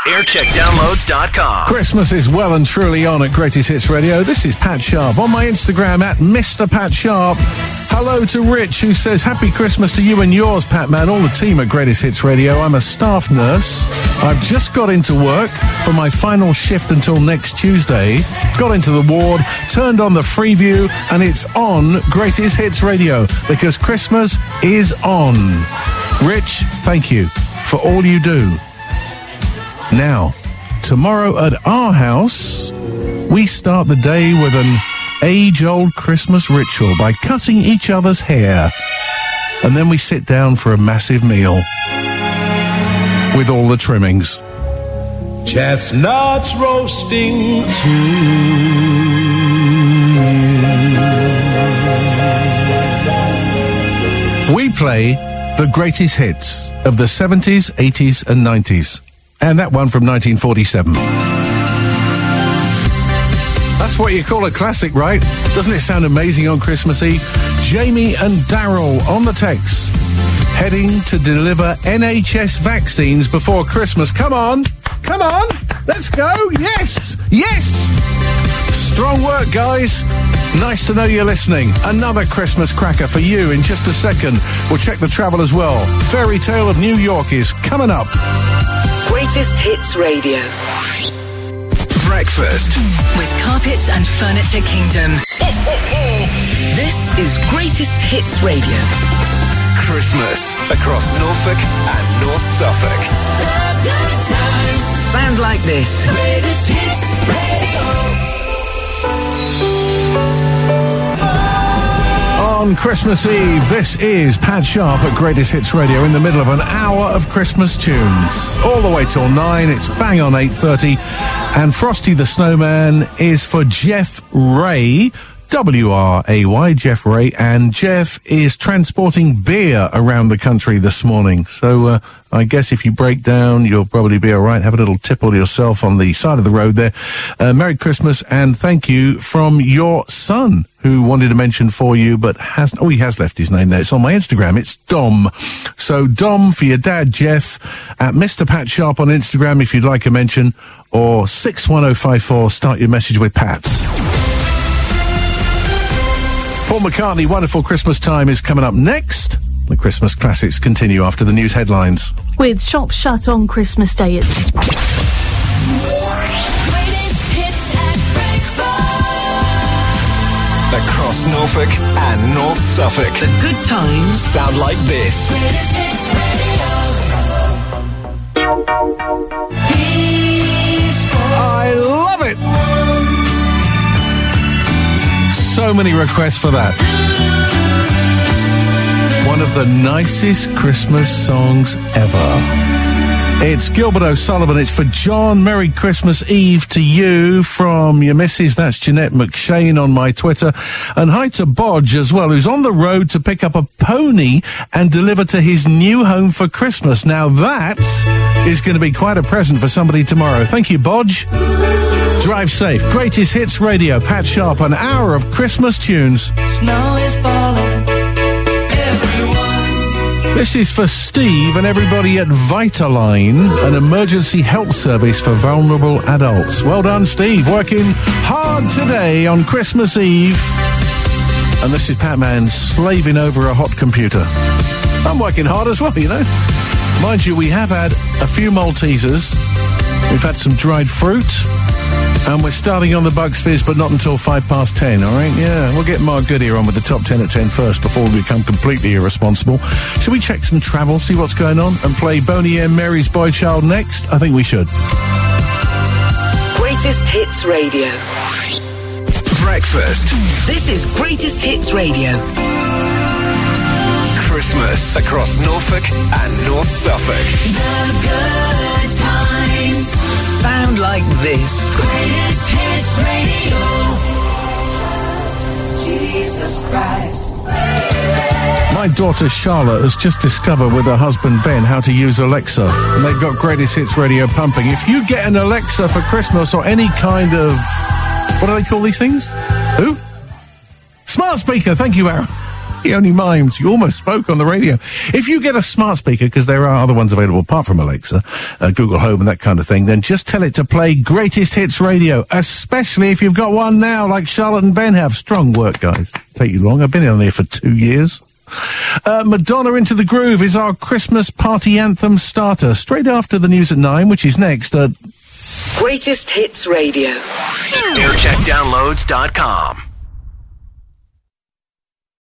aircheckdownloads.com. Christmas is well and truly on at Greatest Hits Radio. This is Pat Sharp on my Instagram at Mr. Pat Sharp. Hello to Rich, who says, Happy Christmas to you and yours, Pat Man, all the team at Greatest Hits Radio. I'm a staff nurse. I've just got into work for my final shift until next Tuesday. Got into the ward, turned on the Freeview, and it's on Greatest Hits Radio because Christmas is on. Rich, thank you for all you do. Now, tomorrow at our house, we start the day with an age-old Christmas ritual by cutting each other's hair. And then we sit down for a massive meal with all the trimmings. Chestnuts roasting too. We play the greatest hits of the 70s, 80s and 90s. And that one from 1947. That's what you call a classic, right? Doesn't it sound amazing on Christmas Eve? Jamie and Daryl on the text, heading to deliver NHS vaccines before Christmas. Come on, let's go. Yes. Strong work, guys. Nice to know you're listening. Another Christmas cracker for you in just a second. We'll check the travel as well. Fairy Tale of New York is coming up. Greatest Hits Radio. Breakfast with Carpets and Furniture Kingdom. This is Greatest Hits Radio. Christmas across Norfolk and North Suffolk. Sound like this. Greatest Hits Radio. On Christmas Eve, this is Pat Sharp at Greatest Hits Radio in the middle of an hour of Christmas tunes. All the way till 9, it's bang on 8:30. And Frosty the Snowman is for Jeff Ray, W-R-A-Y, Jeff Ray. And Jeff is transporting beer around the country this morning. So I guess if you break down, you'll probably be all right. Have a little tipple yourself on the side of the road there. Merry Christmas and thank you from your son, who wanted to mention for you, but hasn't. Oh, he has left his name there. It's on my Instagram. It's Dom. So Dom for your dad, Jeff, at Mr. Pat Sharp on Instagram if you'd like a mention, or 61054. Start your message with Pat. Paul McCartney, Wonderful Christmas Time is coming up next. The Christmas classics continue after the news headlines. With shops shut on Christmas Day. Across Norfolk and North Suffolk. The good times sound like this. I love it! So many requests for that. One of the nicest Christmas songs ever. It's Gilbert O'Sullivan. It's for John. Merry Christmas Eve to you from your missus. That's Jeanette McShane on my Twitter. And hi to Bodge as well, who's on the road to pick up a pony and deliver to his new home for Christmas. Now that is going to be quite a present for somebody tomorrow. Thank you, Bodge. Drive safe. Greatest Hits Radio. Pat Sharp, an hour of Christmas tunes. Snow is falling. This is for Steve and everybody at Vitaline, an emergency help service for vulnerable adults. Well done, Steve. Working hard today on Christmas Eve. And this is Pat Man slaving over a hot computer. I'm working hard as well, you know. Mind you, we have had a few Maltesers. We've had some dried fruit. And we're starting on the Bucks Fizz, but not until 10:05, all right? Yeah, we'll get Mark Goodyear on with the top 10 at 10 first before we become completely irresponsible. Should we check some travel, see what's going on, and play Boney M. Mary's Boy Child next? I think we should. Greatest Hits Radio. Breakfast. This is Greatest Hits Radio. Christmas across Norfolk and North Suffolk. The good times Sound like this. Greatest Hits Radio. Jesus Christ. My daughter Charlotte has just discovered with her husband Ben how to use Alexa. And they've got Greatest Hits Radio pumping. If you get an Alexa for Christmas or any kind of... What do they call these things? Who? Smart speaker. Thank you, Aaron. He only mimes. You almost spoke on the radio. If you get a smart speaker, because there are other ones available apart from Alexa, Google Home and that kind of thing, then just tell it to play Greatest Hits Radio, especially if you've got one now, like Charlotte and Ben have. Strong work, guys. Take you long. I've been on there for 2 years. Madonna Into the Groove is our Christmas party anthem starter, straight after the news at 9, which is next. Greatest Hits Radio. AirCheckDownloads.com.